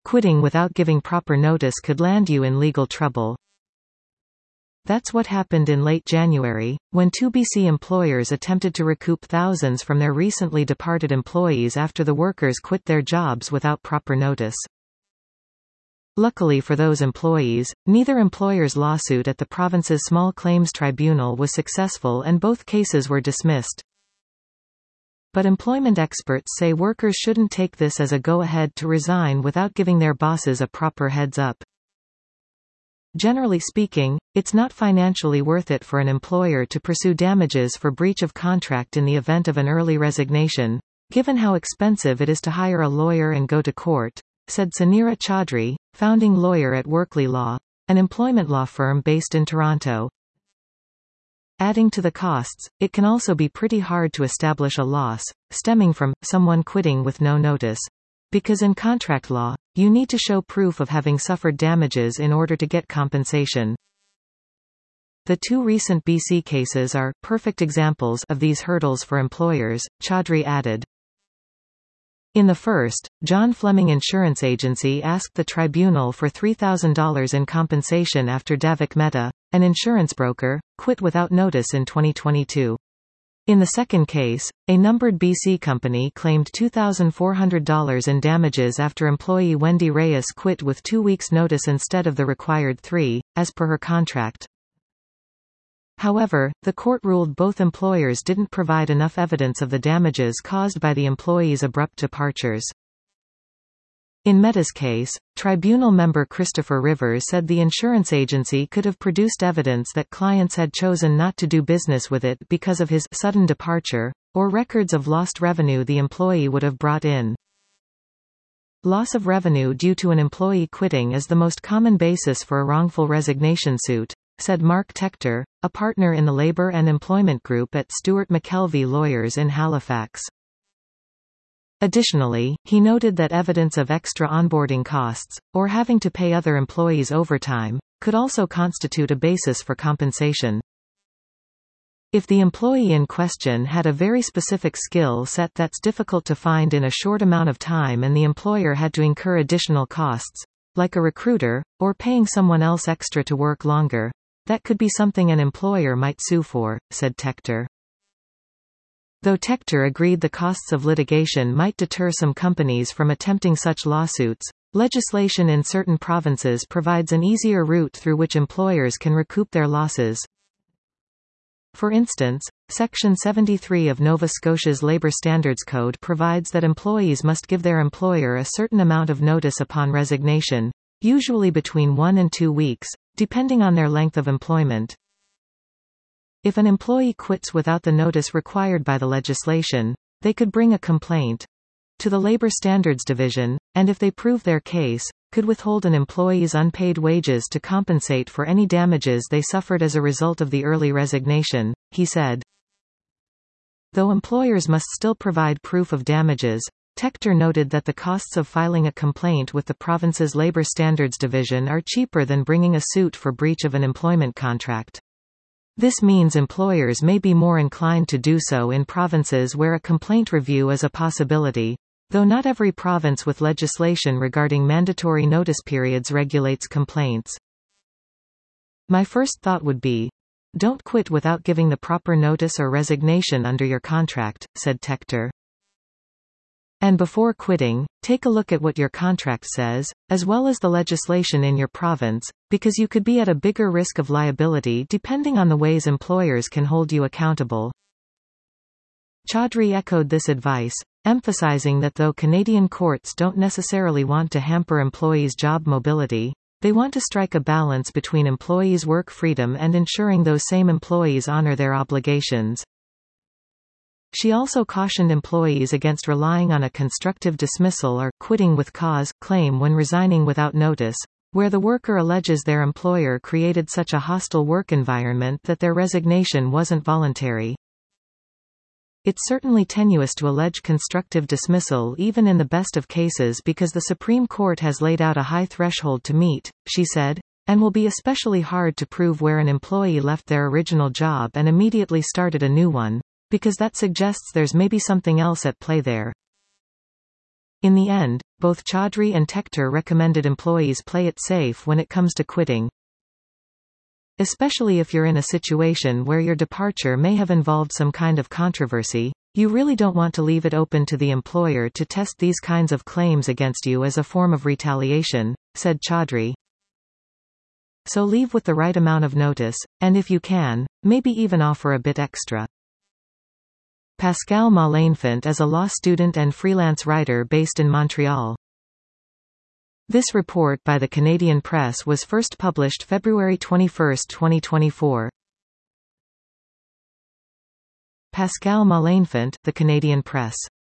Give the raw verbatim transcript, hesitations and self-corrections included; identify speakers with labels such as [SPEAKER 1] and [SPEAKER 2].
[SPEAKER 1] Quitting without giving proper notice could land you in legal trouble. That's what happened in late January, when two B C employers attempted to recoup thousands from their recently departed employees after the workers quit their jobs without proper notice. Luckily for those employees, neither employer's lawsuit at the province's Small Claims Tribunal was successful and both cases were dismissed. But employment experts say workers shouldn't take this as a go-ahead to resign without giving their bosses a proper heads-up. Generally speaking, it's not financially worth it for an employer to pursue damages for breach of contract in the event of an early resignation, given how expensive it is to hire a lawyer and go to court, said Sunira Chaudhry, founding lawyer at Workley Law, an employment law firm based in Toronto. Adding to the costs, it can also be pretty hard to establish a loss, stemming from someone quitting with no notice. Because in contract law, you need to show proof of having suffered damages in order to get compensation. The two recent B C cases are perfect examples of these hurdles for employers, Chaudhry added. In the first, John Fleming Insurance Agency asked the tribunal for three thousand dollars in compensation after Davik Mehta, an insurance broker, quit without notice in twenty twenty-two. In the second case, a numbered B C company claimed two thousand four hundred dollars in damages after employee Wendy Reyes quit with two weeks' notice instead of the required three, as per her contract. However, the court ruled both employers didn't provide enough evidence of the damages caused by the employees' abrupt departures. In Mehta's case, tribunal member Christopher Rivers said the insurance agency could have produced evidence that clients had chosen not to do business with it because of his sudden departure, or records of lost revenue the employee would have brought in. Loss of revenue due to an employee quitting is the most common basis for a wrongful resignation suit, said Mark Tector, a partner in the Labour and Employment Group at Stewart McKelvey Lawyers in Halifax. Additionally, he noted that evidence of extra onboarding costs, or having to pay other employees overtime, could also constitute a basis for compensation. If the employee in question had a very specific skill set that's difficult to find in a short amount of time and the employer had to incur additional costs, like a recruiter, or paying someone else extra to work longer, that could be something an employer might sue for, said Tector. Though Tector agreed the costs of litigation might deter some companies from attempting such lawsuits, legislation in certain provinces provides an easier route through which employers can recoup their losses. For instance, Section seventy-three of Nova Scotia's Labour Standards Code provides that employees must give their employer a certain amount of notice upon resignation, usually between one and two weeks, depending on their length of employment. If an employee quits without the notice required by the legislation, they could bring a complaint to the Labour Standards Division, and if they prove their case, could withhold an employee's unpaid wages to compensate for any damages they suffered as a result of the early resignation, he said. Though employers must still provide proof of damages, Tector noted that the costs of filing a complaint with the province's Labour Standards Division are cheaper than bringing a suit for breach of an employment contract. This means employers may be more inclined to do so in provinces where a complaint review is a possibility, though not every province with legislation regarding mandatory notice periods regulates complaints. My first thought would be, don't quit without giving the proper notice or resignation under your contract, said Tector. And before quitting, take a look at what your contract says, as well as the legislation in your province, because you could be at a bigger risk of liability depending on the ways employers can hold you accountable. Chaudhry echoed this advice, emphasizing that though Canadian courts don't necessarily want to hamper employees' job mobility, they want to strike a balance between employees' work freedom and ensuring those same employees honor their obligations. She also cautioned employees against relying on a constructive dismissal or quitting with cause claim when resigning without notice, where the worker alleges their employer created such a hostile work environment that their resignation wasn't voluntary. It's certainly tenuous to allege constructive dismissal even in the best of cases because the Supreme Court has laid out a high threshold to meet, she said, and will be especially hard to prove where an employee left their original job and immediately started a new one, because that suggests there's maybe something else at play there. In the end, both Chaudhry and Tector recommended employees play it safe when it comes to quitting. Especially if you're in a situation where your departure may have involved some kind of controversy, you really don't want to leave it open to the employer to test these kinds of claims against you as a form of retaliation, said Chaudhry. So leave with the right amount of notice, and if you can, maybe even offer a bit extra. Pascal Malenfant is a law student and freelance writer based in Montreal. This report by the Canadian Press was first published February twenty-first, twenty twenty-four. Pascal Malenfant, the Canadian Press.